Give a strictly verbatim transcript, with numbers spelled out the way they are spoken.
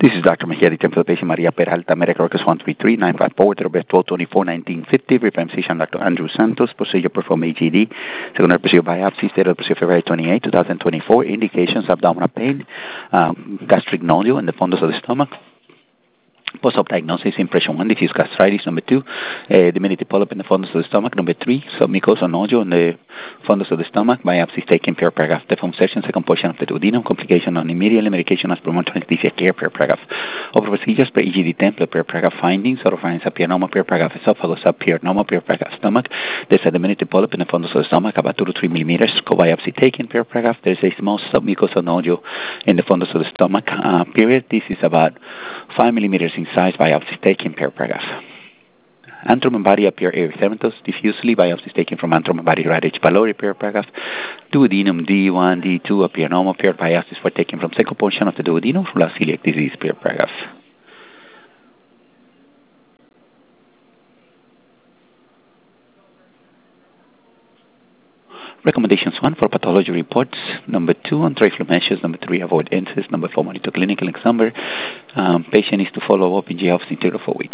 This is Doctor Mejia, the Temple Patient Maria Peralta, Medical Records one three three nine five four, Robert twelve twenty-four nineteen fifty, Reprime Session Doctor Andrew Santos, procedure performed A G D, secondary procedure biopsy, stated procedure February twenty-eighth, twenty twenty-four, indications abdominal pain, um, gastric nodule in the fundus of the stomach. Post-op diagnosis, impression one, diffuse gastritis. Number two, uh, diminutive polyp in the fundus of the stomach. Number three, submucosal nodule in the fundus of the stomach. Biopsy taken per paragraph. The foam section, second portion of the duodenum. Complication on immediately medication as promoted anesthesia care per paragraph. Over procedures per E G D template per paragraph. Findings, oropharynx appear normal per paragraph. Esophagus appear normal per paragraph. Stomach, there's a diminutive polyp in the fundus of the stomach, about two to three millimeters. Co-biopsy taken per paragraph. There's a small submucosal nodule in the fundus of the stomach. Uh, period. This is about five millimeters in size. Biopsy taken per paragraph. Antrum and body appear erythematous diffusely. Biopsies taken from antrum and body right H. pylori per paragraph. Duodenum D one, D two appear normal. Paired biopsies were taken from second portion of the duodenum from celiac disease per paragraph. Recommendations one for pathology reports. Number two on tracheal measures. Number three, avoid incest. Number four, monitor clinical exam. Um, patient is to follow up in J office in three to four weeks.